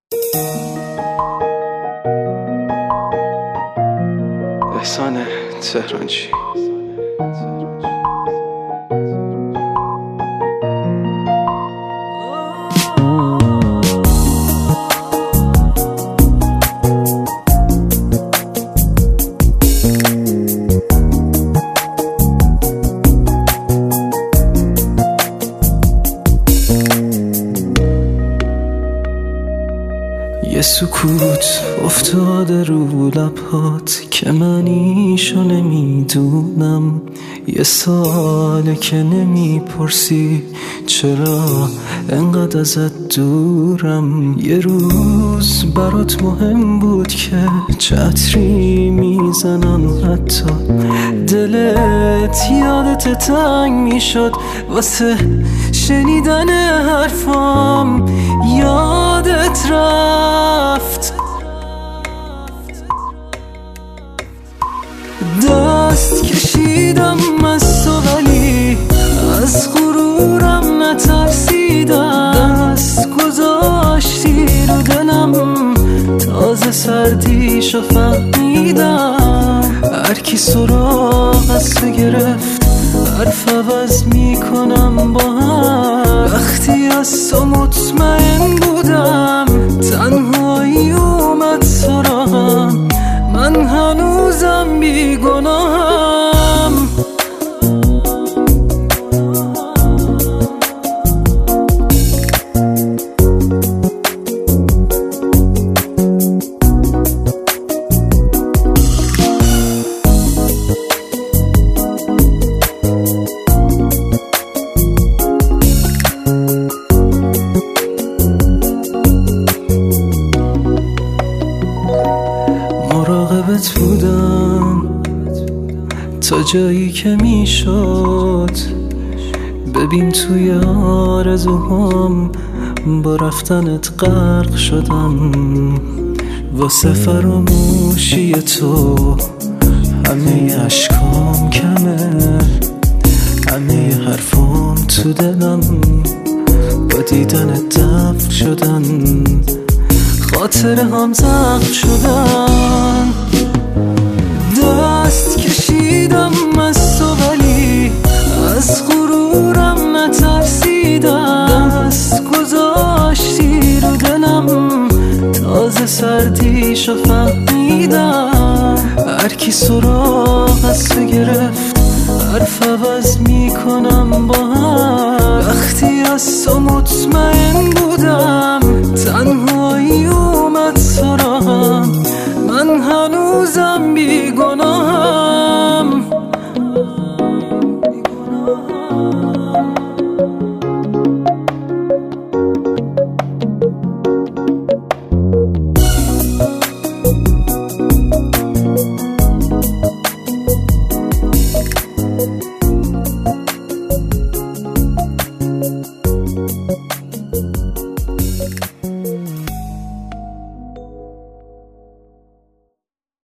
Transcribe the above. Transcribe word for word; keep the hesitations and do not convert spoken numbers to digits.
احسان تهرانچی. یه سکوت افتاده رو لبات که منیشو نمیدونم. یه ساله که نمیپرسی چرا انقدر ازت دورم. یه روز برات مهم بود که چه عطری میزنم، حتی دلت یادت تنگ میشد واسه شنیدن حرفام. یادت رفت دست کشیدم از تو ولی از غرورم نترسیدم. دست گذاشتی رو دلم تازه سردیشو فهمیدم. هرکی سراغ از تو گرفت حرف عوض میکنم با هم. وقتی از تو مطمئن بودم تنهایی اومد سراغم. من هنوزم بیگناهم. مراقبت بودم تا جایی که میشد. ببین توی آرزوهام با رفتنت غرق شدم. واسه فراموشی تو همه اشکام کمه، همه حرفام تو دلم با دیدنت دفع شدن. خاطره هم زخم شدن. دست کشیدم از تو ولی از غرورم نترسیدم. دست گذاشتی رو دلم تازه سردیشو فهمیدم. هرکی سراغ از تو گرفت حرف